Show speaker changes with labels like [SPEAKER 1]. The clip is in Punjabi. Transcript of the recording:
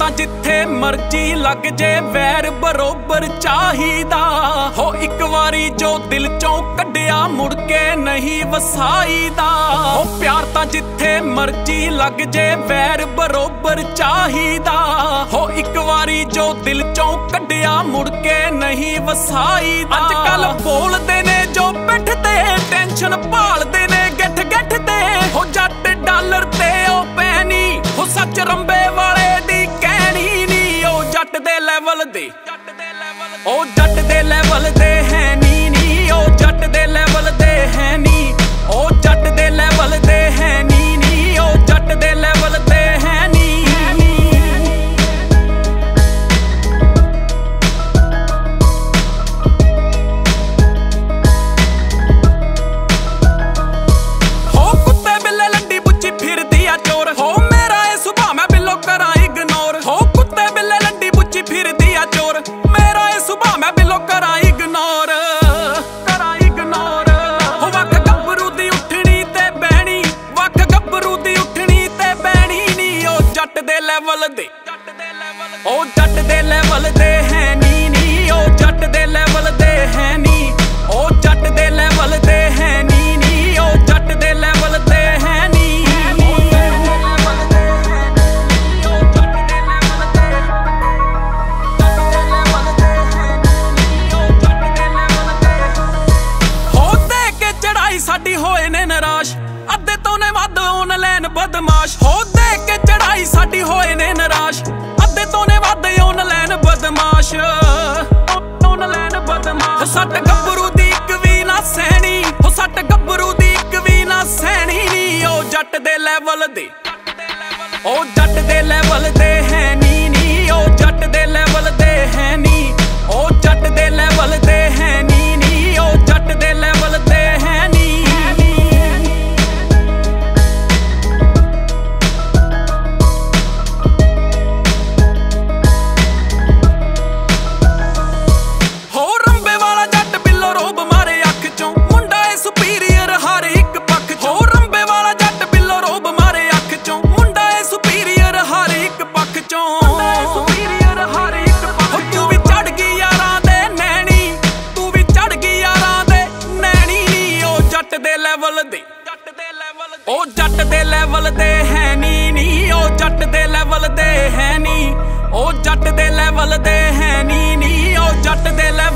[SPEAKER 1] ਤਾਂ ਜਿੱਥੇ ਮਰਜੀ ਲੱਗ ਜੇ ਵੈਰ ਬਰੋਬਰ ਚਾਹੀਦਾ ਹੋ। ਇੱਕ ਵਾਰੀ ਜੋ ਦਿਲ ਚੋਂ ਕੱਢਿਆ ਮੁੜ ਕੇ ਨਹੀਂ ਵਸਾਈਦਾ ਹੋ। ਪਿਆਰ ਤਾਂ ਜਿੱਥੇ ਮਰਜੀ ਲੱਗ ਜੇ ਵੈਰ ਬਰੋਬਰ ਚਾਹੀਦਾ ਹੋ। ਇੱਕ ਵਾਰੀ ਜੋ ਦਿਲ ਚੋਂ ਕੱਢਿਆ ਮੁੜ ਕੇ ਨਹੀਂ ਵਸਾਈਦਾ। ਅੱਜ ਕੱਲ ਬੋਲਦੇ ਨੇ ਜੋ ਪਿੱਠ ਤੇ ਟੈਨਸ਼ਨ ਭਾਲਦੇ ਨੇ ਗਿੱਠ ਗਿੱਠ ਤੇ ਹੋ। ਜੱਟ ਡਾਲਰ ਤੇ ਉਹ ਪੈਣੀ ਹੋ। ਸੱਚ ਰੰਬੇ ਵਾਲੇ ਦੀ ਕਹਿਣੀ ਨੀ ਉਹ ਜੱਟ ਦੇ ਲੈਵਲ ਦੇ ਉਹ ਜੱਟ ਦੇ ਲੈਵਲ ਦੇ ਹੈ ਨੀ ਉਹ ਜੱਟ ਦੇ ਲੈਵਲ ਦੇ ਹੈ ਨੀ ਉਹ ਜੱਟ ਦੇ ਲੈਵਲ ਦੇ ਹੈ ਨੀ ਉਹ ਜੱਟ ਦੇ ਲੈਵਲ ਦੇ ਹੈ ਨੀ। ਹੋ ਕੁੱਤੇ ਬਿੱਲੇ ਲੰਡੀ ਬੁੱਚੀ ਫਿਰਦੀ ਆ ਚੋਰ ਹੋ। ਮੇਰਾ ਇਹ ਸੁਭਾਅ ਮੈਂ ਬਿੱਲੋ ਕਰਾਂ ਇਗਨੋਰ ਹੋ। ਕੁੱਤੇ ਬਿੱਲੇ ਲੰਡੀ ਬੁੱਚੀ ਫਿਰਦੀ ਆ ਚੋਰ। ਮੇਰਾ ਇਹ ਸੁਭਾਅ ਮੈਂ ਬਿੱਲੋ ਕਰਾਂ ਇਗਨੋਰ ਹੋ। ਵੱਖ ਗੱਭਰੂ ਦੀ ਉੱਠਣੀ ਤੇ ਬਹਿਣੀ ਵੱਖ ਗੱਭਰੂ ਦੀ ਉੱਠਣੀ ਤੇ ਬਹਿਣੀ ਨੀ ਉਹ ਜੱਟ ਦੇ ਲੈਵਲ ਦੇ ਉਹ ਜੱਟ ਦੇ ਲੈਵਲ ਦੇ ਹੈ ਨੀ ਉਹ ਜੱਟ ਦੇ ਲੈਵਲ ਦੇ ਹੈ ਨੀ ਉਹ ਜੱਟ ਦੇ ਲੈਵਲ ਦੇ ਹੈ ਨੀ ਉਹ ਜੱਟ ਦੇ ਲੈਵਲ ਦੇ ਹੈ ਨੀ। ਸਾਡੀ ਹੋਏ ਨੇ ਨਿਰਾਸ਼ ਅੱਧੇ ਤੋਂ ਨੇ ਵੱਧ ਆਨਲਾਈਨ ਬਦਮਾਸ਼ ਹੋ। ਦੇ ਕੇ ਚੜਾਈ ਸਾਡੀ ਹੋਏ ਨੇ ਨਿਰਾਸ਼ ਅੱਧੇ ਤੋਂ ਨੇ ਵੱਧ ਆਨਲਾਈਨ ਬਦਮਾਸ਼ ਹੋ। ਸੱਟ ਗੱਭਰੂ ਦੀ ਇੱਕ ਵੀ ਨਾ ਸਹਿਣੀ ਹੋ। ਸੱਟ ਗੱਭਰੂ ਦੀ ਇੱਕ ਵੀ ਨਾ ਸਹਿਣੀ ਨੀ ਉਹ ਜੱਟ ਦੇ ਲੈਵਲ ਦੇ ਉਹ ਜੱਟ ਦੇ ਲੈਵਲ ਦੇ ਹੈ ਨੀ ਉਹ ਜੱਟ ਦੇ ਲੈਵਲ ਦੇ ਹੈ ਨੀ ਉਹ ਜੱਟ ਦੇ ਲੈਵਲ ਦੇ ਹੈ ਨੀ ਉਹ ਜੱਟ ਦੇ ਲੈਵਲ ਦੇ ਹੈ ਨੀ। ਉਹ ਜੱਟ ਦੇ ਲੈਵਲ ਦੇ ਹੈ ਨੀ ਉਹ ਜੱਟ ਦੇ ਲੈਵਲ ਦੇ ਹੈ ਨੀ ਉਹ ਜੱਟ ਦੇ ਲੈਵਲ ਦੇ ਹੈ ਨੀ ਉਹ ਜੱਟ ਦੇ